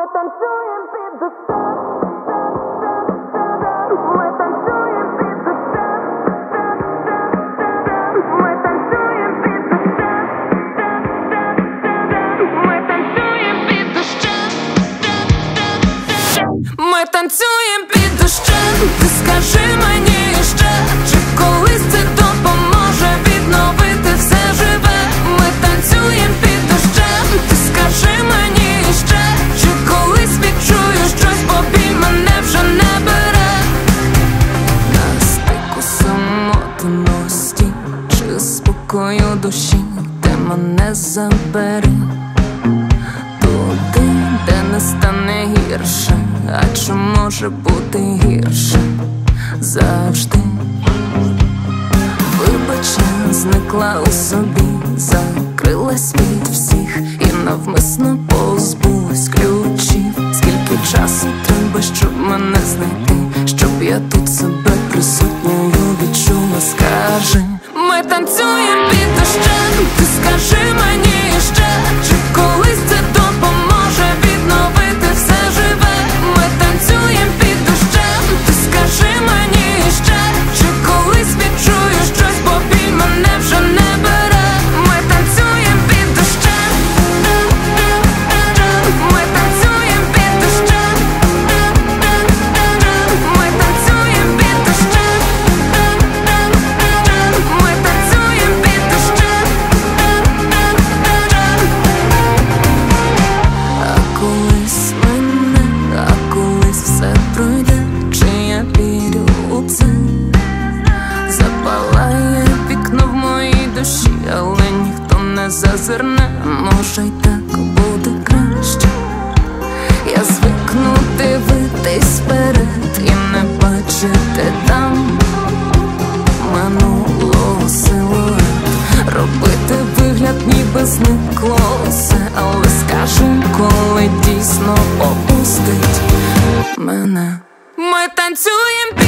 танцюєм під дощем, ми танцюєм під дощем, ми танцюєм під дощем, ми танцюєм під дощем, ми танцюєм під дощем. Ти скажи мені ще, чи колись це допоможе відновити все живе. Ми танцюєм під дощем. Ти скажи мені ще, чи колись відчуєш щось, бо біль мене вже не бере. На стику самотності чи спокою душі, ти мене забери туди, де не стане гірше. А чи може бути гірше завжди? Вибач, я зникла у собі, закрилась від всіх і навмисно позбулась ключів. Скільки часу треба, щоб мене знайти, щоб я тут себе присутньою відчула? Скажи, ми танцюєм під дощем. Ти скажи мені ще, чи колись це допоможе відновити все живе. Ми танцюєм під дощем. Ти скажи мені ще, чи колись відчуєш щось, бо біль мене вже не бере. Ми танцюєм під дощем. Ми танцюєм під дощем. Ми танцюєм під дощем. Ми танцюєм під дощем. А колись мене, а колись все пройде, чи я вірю у це? Запалає вікно в моїй душі, але ніхто не зазирне. Може й так буде краще. Я звикну дивитись вперед і не бачити там минулого силует, робити вигляд, ніби зникло все. Але скажи, коли дійсно опустить мене. Ми танцюєм.